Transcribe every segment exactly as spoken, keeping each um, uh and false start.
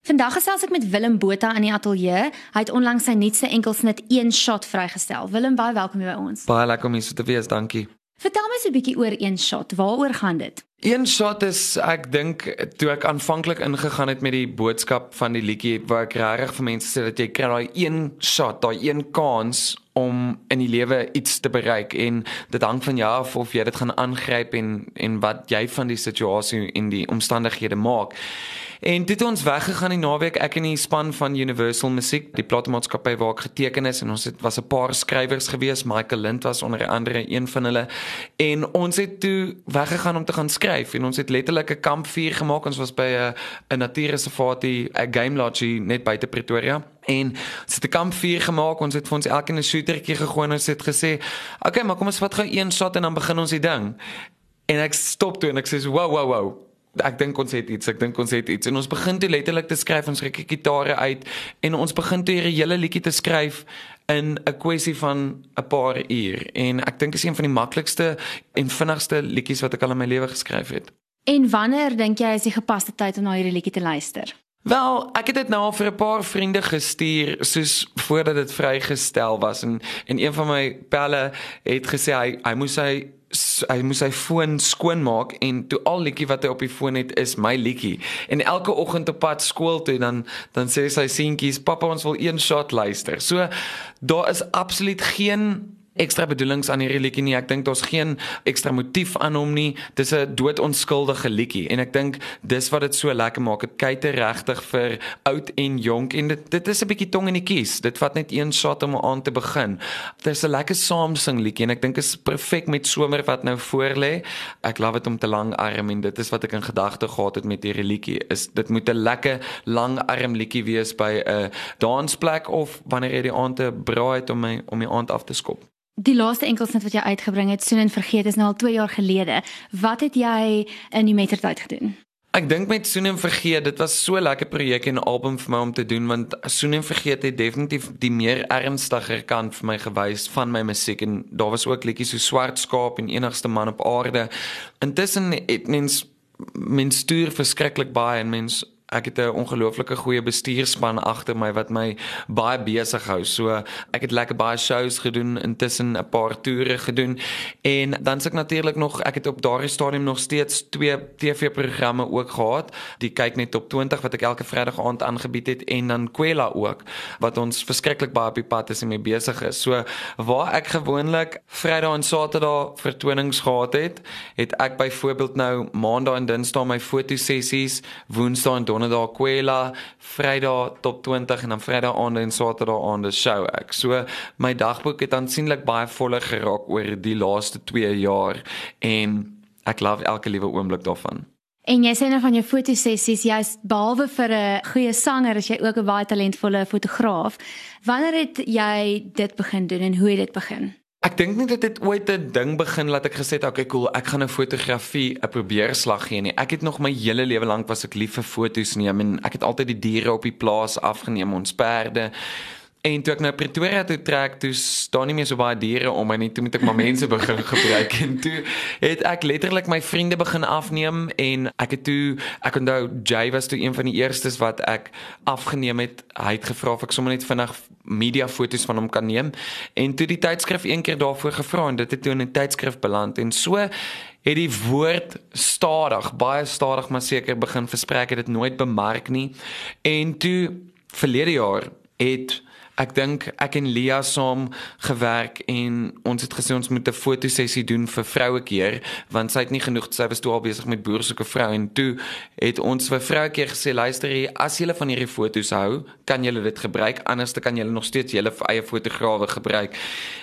Vandag gesels ek met Willem Botha in die ateljee. Hy het onlangs sy nuutste enkelsnit Een Shot vrygestel. Willem, baie welkom hier by ons. Baie lekker om hier so te wees, dankie. Vertel my so 'n bietjie oor Een Shot. Waaroor gaan dit? Een Shot is, ek dink, toe ek aanvanklik ingegaan het met die boodskap van die liedjie, waar ek regtig vir mense sê dat jy kry daai een shot, daai een kans om in die lewe iets te bereik, en dit hang van jou af of jy dit gaan aangryp en en wat jy van die situasie en die omstandighede maak. En toe het ons weggegaan die naweek, ek en die span van Universal Musiek, die platenmaatskappy waar ek geteken is, en ons het was 'n paar skrywers gewees, Michael Lind was onder andere een van hulle, en ons het toe weggegaan om te gaan skryf, en ons het letterlik 'n kampvuur gemaak. Ons was by 'n 'n natuurreservaat, 'n game lodge net buite Pretoria. En ons het 'n kampvuur gemaak, ons het vir ons elkeen 'n shootertjie gegooi en ons het gesê, okay, maar kom ons vat gou een shot en dan begin ons die ding. En ek stop toe en ek sê, wow, wow, wow. Ek dink ons het iets, ek dink ons het iets. En ons begin toe letterlik te skryf, ons rek die gitare uit, en ons begin toe hierdie hele liedjie te skryf in 'n kwessie van 'n paar uur. En ek dink dit is een van die maklikste en vinnigste liedjies wat ek al in my lewe geskryf het. En wanneer dink jy is die gepaste tyd om na hierdie liedjie te luister? Wel, ek het dit nou al vir 'n paar vriende gestuur, soos voordat dit vrygestel was, en, en een van my pelle het gesê, hy, hy moes sy hy moes sy foon skoonmaak, en toe al liedjie wat hy op die foon het, is my liedjie. En elke oggend op pad skool toe, dan, dan sê sy seentjies, papa, ons wil Een Shot luister. So, daar is absoluut geen ekstra bedoelings aan hierdie liedjie nie. Ek dink daar's geen ekstra motief aan hom nie. Dis 'n doodonskuldige liedjie, en ek dink dis wat dit so lekker maak. Dit kyk regtig vir oud en jonk, en dit dit is 'n bietjie tong in die kies. Dit vat net een shot om aan te begin. Dis 'n lekker saamsing liedjie, en ek dink is perfek met somer wat nou voor lê. Ek love dit om te lang arm, en dit is wat ek in gedagte gehad het met hierdie liedjie. Is dit moet 'n lekker lang arm liedjie wees by 'n dansplek, of wanneer jy die aand te braai het om my om die aand af te skop. Die laaste enkelsnit wat jy uitgebring het, Soen en Vergeet, is nou al twee jaar gelede. Wat het jy in die mettertyd gedoen? Ek dink met Soen en Vergeet, dit was so 'n lekker projek en album vir my om te doen, want Soen en Vergeet het definitief die meer ernstiger kant vir my gewys van my musiek, en daar was ook liedjies so Swart Skaap en Enigste Man op Aarde. Intussen het mens mens stuur verskriklik baie, en mens ek het 'n ongelooflike goeie bestuurspan agter my wat my baie besig hou. So ek het lekker baie shows gedoen, intussen 'n paar toere gedoen, en dan se ek natuurlik nog, ek het op daardie stadium nog steeds twee T V-programme ook gehad. Die Kyk Net Top twintig wat ek elke Vrydag aand aangebied het, en dan Kwela ook, wat ons verskriklik baie op die pad is en mee besig is. So waar ek gewoonlik Vrydag en Saterdag vertonings gehad het, het ek byvoorbeeld nou Maandag en Dinsdae my fotosessies, Woensdae en Donderdag Kwela, Vrydag Top twintig, en dan Vrydag aande en Saterdag aande show ek. So my dagboek het aansienlik baie voller geraak oor die laaste twee jaar, en ek love elke liewe oomblik daarvan. En jy sê nou van jou fotosessies, jy's behalwe vir 'n goeie sanger, is jy ook 'n baie talentvolle fotograaf. Wanneer het jy dit begin doen, en hoe het dit begin? Ek dink nie dat dit ooit 'n ding begin laat ek gesê het, okay cool, ek gaan 'n fotografie 'n probeerslag gee nie. Ek het nog my hele lewe lank was ek lief vir foto's neem, en ek het altyd die diere op die plaas afgeneem, ons perde. En toe ek nou Pretoria toe trek, toe staan nie meer so baie diere om my nie, toe moet ek maar mense begin gebruik, en toe het ek letterlik my vriende begin afneem, en ek het toe, ek onthou, Jay was toe een van die eerstes wat ek afgeneem het. Hy het gevra of ek sommer net vinnig mediafoto's van hom kan neem, en toe die tydskrif een keer daarvoor gevra, en dit het toe in 'n tydskrif beland, en so het die woord stadig, baie stadig maar seker begin versprei, ek het dit nooit bemark nie, en toe verlede jaar het ek dink ek en Lia saam gewerk, en ons het gesê ons moet 'n fotosessie doen vir Vrouekeer, want sy het nie genoeg, sy was toe al besig met Boer soek 'n vrou, en toe het ons vir Vrouekeer gesê, luister hier, as julle van hierdie foto's hou, kan julle dit gebruik, anders kan julle nog steeds julle eie fotograwe gebruik.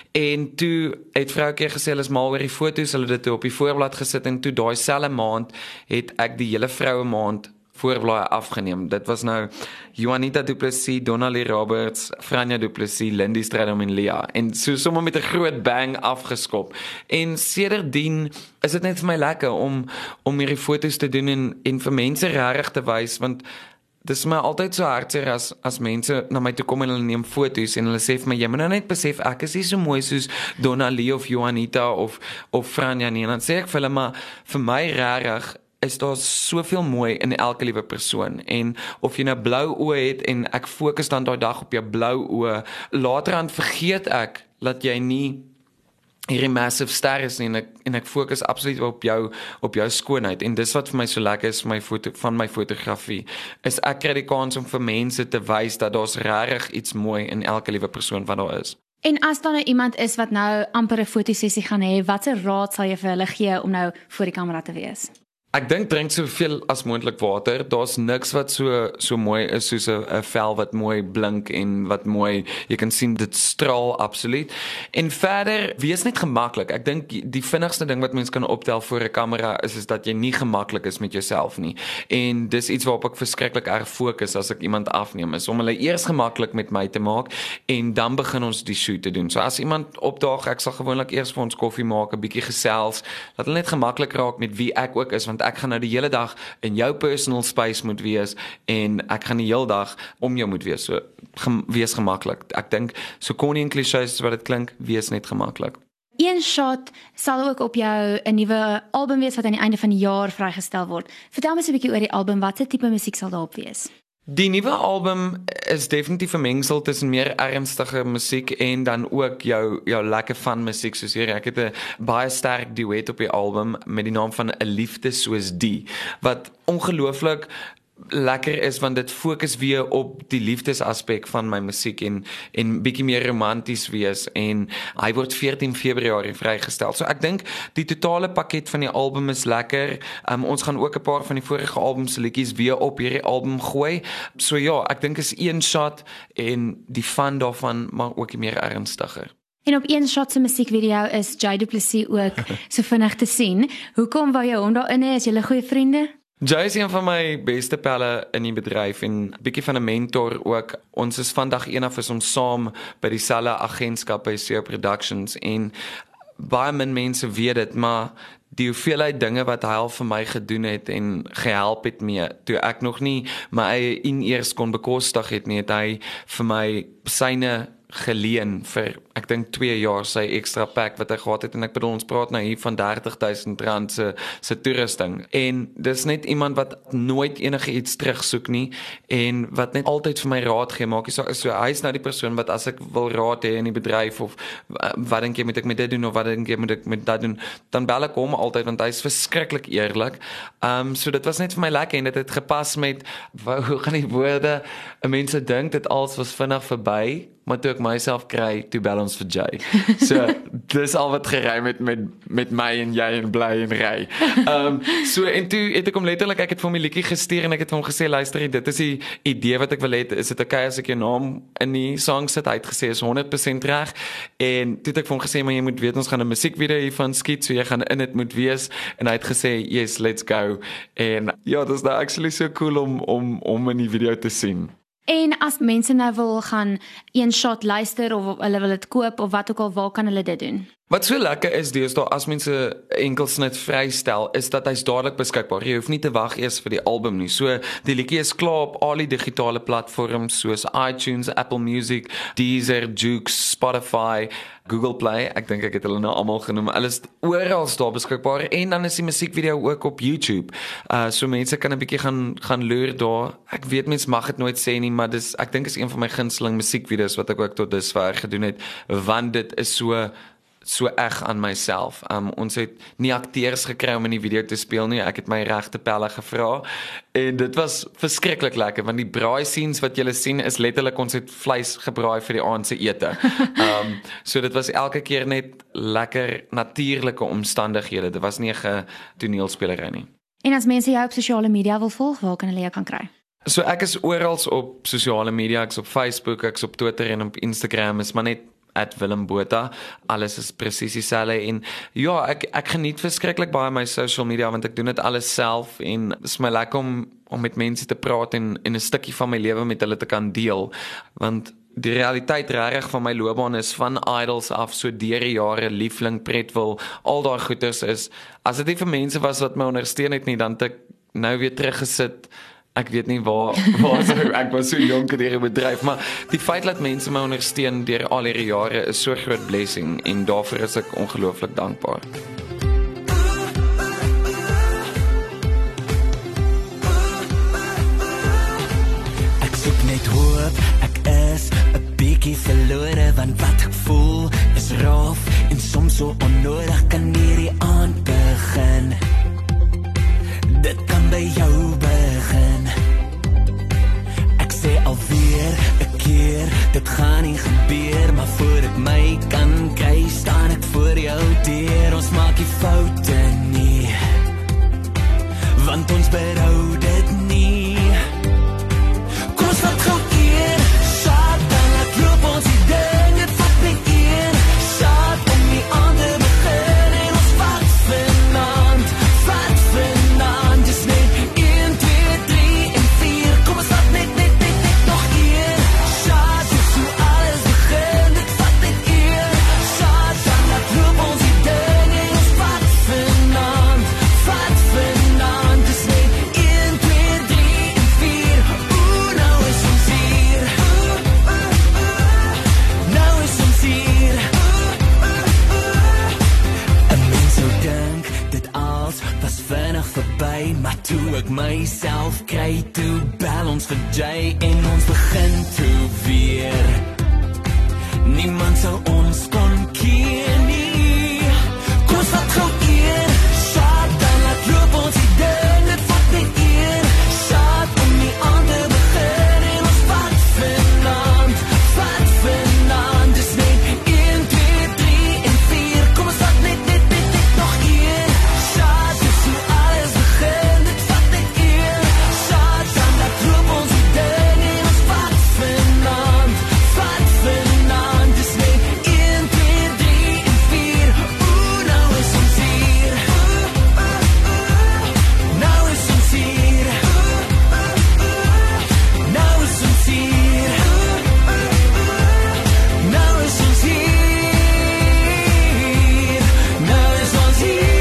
En toe het Vrouekeer gesê, hulle is mal oor die foto's, hulle het dit op die voorblad gesit, en toe daai selfde maand het ek die hele vroue maand voorblaai afgeneem. Dit was nou Juanita Du Plessis, Donnelly Roberts, Franja Du Plessis, Lindy Strydom en Lia. En so sommer met 'n groot bang afgeskop. En sedertdien is dit net vir my lekker om om hierdie foto's te doen en en vir mense regtig te wys, want dis my altyd so hartseer as as mense na my toe kom en hulle neem foto's en hulle sê vir my, jy moet nou net besef ek is nie so mooi soos Donnelly of Juanita of of Franja nie. En dan sê ek vir hulle, maar vir my regtig is daar soveel mooi in elke liewe persoon en of jy nou blou oë het en ek fokus dan daai dag op jou blou oë, later aan vergeet ek dat jy nie hierdie massive ster is nie, en ek, en ek fokus absoluut op jou, op jou skoonheid, en dis wat vir my so lekker is my foto, van my fotografie, is ek kry die kans om vir mense te wys dat daar's regtig iets mooi in elke liewe persoon wat daar is. En as daar nou iemand is wat nou amper 'n fotosessie gaan hê, watse raad sal jy vir hulle gee om nou voor die kamera te wees? Ek dink drink soveel as moontlik water. Daar's niks wat so so mooi is soos 'n 'n vel wat mooi blink en wat mooi, jy kan sien dit straal absoluut. En verder, wees net gemaklik. Ek dink die vinnigste ding wat mens kan optel voor 'n kamera is is dat jy nie gemaklik is met jouself nie. En dis iets waarop ek verskriklik erg fokus as ek iemand afneem, is om hulle eers gemaklik met my te maak en dan begin ons die shoot te doen. So as iemand opdaag, ek sal gewoonlik eers vir ons koffie maak, 'n bietjie gesels, laat hulle net gemaklik raak met wie ek ook is, want ek gaan nou die hele dag in jou personal space moet wees en ek gaan die hele dag om jou moet wees. So gem, wees gemaklik. Ek dink so corny en clichés wat dit klink, wees net gemaklik. Een shot sal ook op jou 'n nuwe album wees wat aan die einde van die jaar vrygestel word. Vertel my so 'n bietjie oor die album, watse tipe musiek sal daarop wees? Die nuwe album is definitief 'n mengsel tussen meer ernstige musiek en dan ook jou jou lekker van musiek soos hier. Ek het 'n baie sterk duet op die album met die naam van 'n liefde soos die, wat ongelooflik lekker is want dit fokus weer op die liefdesaspek van my musiek en en bietjie meer romanties wees, en hy word veertien Februarie vrygestel. So ek dink die totale pakket van die album is lekker. Um, ons gaan ook 'n paar van die vorige album se liedjies weer op hierdie album gooi. So ja, ek dink is een shot en die fun daarvan maar ook meer ernstiger. En op een shot se musiekvideo is Jay Du Plessis ook so vinnig te sien. Hoekom wou jy hom daarin hê? Is julle goeie vriende? Jay is een van my beste pelle in die bedryf en bietjie van 'n mentor ook. Ons is vandag een af is ons saam by dieselfde agentskap by S E O Productions, en baie min mense weet dit, maar die hoeveelheid dinge wat hy al vir my gedoen het en gehelp het mee, toe ek nog nie my eie in-ears kon bekostig het nie, het hy vir my syne geleen vir, ek dink twee jaar sy ekstra pack wat hy gehad het, en ek bedoel ons praat nou hier van dertig duisend rand se se toerusting, en dis net iemand wat nooit enige iets terugsoek nie en wat net altyd vir my raad gee, maak so, so hy is nou die persoon wat as ek wil raad hê in die bedryf of uh, wat dink jy moet ek met dit doen of wat dink jy moet ek met dat doen, dan bel ek hom altyd want hy is verskriklik eerlik. Um, so dit was net vir my lekker en dit het gepas met hoe gaan die woorde, mense dink dit alles was vinnig verby, maar toe ek myself kry, toe bel ons vir Jay. So, dis al wat gery met, met, met my en jy en bly en ry. Um, so, en toe het ek hom letterlik, ek het vir hom die liedjie gestuur en ek het vir hom gesê, luister, dit is die idee wat ek wil hê, is dit okay as ek jou naam in die song sit? Hy het gesê, is honderd persent reg, en toe het ek vir hom gesê, maar jy moet weet, ons gaan 'n musiekvideo hiervan skiet, so jy gaan in dit moet wees, en hy het gesê, yes, let's go, en ja, dit is nou actually so cool om, om, om in die video te sien. En as mense nou wil gaan een shot luister of hulle wil dit koop of wat ook al, waar kan hulle dit doen? Wat so lekker is deesdae as mense enkelsnit vrystel, is dat hy's dadelik beskikbaar. Jy hoef nie te wag eers vir die album nie. So die liedjie is klaar op al die digitale platforms soos iTunes, Apple Music, Deezer, Joox, Spotify, Google Play. Ek dink ek het hulle nou almal genoem. Alles oral daar beskikbaar, en dan is die musiekvideo ook op YouTube. Uh so mense kan 'n bietjie gaan gaan loer daar. Ek weet mense mag dit nooit sê nie, maar dis ek dink is een van my gunsteling musiekvideo's wat ek ook tot dusver gedoen het, want dit is so so eg aan myself. Um, ons het nie akteurs gekry om in die video te speel nie, ek het my regte pelle gevra, en dit was verskriklik lekker, want die braai scenes wat julle sien is letterlik, ons het vleis gebraai vir die aand se ete. Um, so dit was elke keer net lekker natuurlike omstandighede, dit was nie 'n toneelspelery nie. En as mense jou op sosiale media wil volg, waar kan hulle jou kan kry? So ek is oral op sosiale media, ek is op Facebook, ek is op Twitter en op Instagram, is maar net at Willem Botha, alles is presies dieselfde, en ja, ek, ek geniet verskriklik baie my social media, want ek doen dit alles self, en dit is my lekker om, om met mense te praat, en, en 'n stukkie van my lewe met hulle te kan deel, want die realiteit regtig van my loopbaan is van Idols af, so deur die jare, Liefling, Pretwil, al daai goeters is, as dit nie vir mense was wat my ondersteun het nie, dan het ek nou weer teruggesit. Ek weet nie waar, waar so, ek was so jonk in hierdie bedryf, maar die feit dat mense my ondersteun deur al hierdie jare is so groot blessing, en daarvoor is ek ongelooflik dankbaar. ek net hoop, ek is 'n bietjie verlore, want wat ek voel is raaf en soms so onnodig. Kan hierdie aand begin, dit kan by jou begin. Ek sê alweer 'n keer, dit gaan nie gebeur, maar voor ek my kan kry, staan ek voor jou deur. Ons maak die foute nie, want ons berou dit nie. Kom ons vat gou een shot, dan laat loop ons die ding. Het vat net een shot om die ander begin. En ons vat vanaand, vat vanaand. Dis net een, twee, drie en vier. Kom ons vat net, net, net, net nog een shot. Dis hoe alles begin. Het vat net een shot, dan laat loop ons die ding. En ons vat vanaand, vat vanaand. Dis net een, twee, drie en vier. Oeh, nou is ons hier. Oeh, oeh, oeh. Nou is ons hier. Oeh, oeh, oeh. 'n mens sou dink dit als was vinnig verby, maar toe ek myself kry, toe bel ons vir Jay en ons begin toe weer. Niemand sou ons kon keer nie. Kom ons vat gou een shot, dan laat loop ons die ding. Het vat net een shot om die ander begin. En ons vat vanaand, vat vanaand. Dis net een, twee, drie en vier. Kom ons vat net, net, net, net nog een shot. Dis hoe alles begin. Het vat net een shot, dan laat loop ons die ding. En ons vat vanaand, vat vanaand. Dis net een, twee, drie en vier. Oeh, nou is ons hier. Oeh, oeh, oeh. Nou is ons hier. Oeh, oeh, oeh. Nou is ons hier. Oeh, oeh, oeh. Nou is ons hier. Nou is ons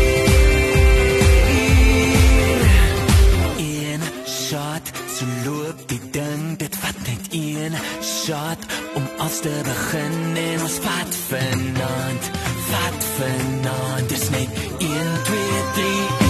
hier. Een shot, so loop die ding. Dit vat net een shot om als te begin. En ons vat vanaand, vat vanaand. Dis net een, twee, drie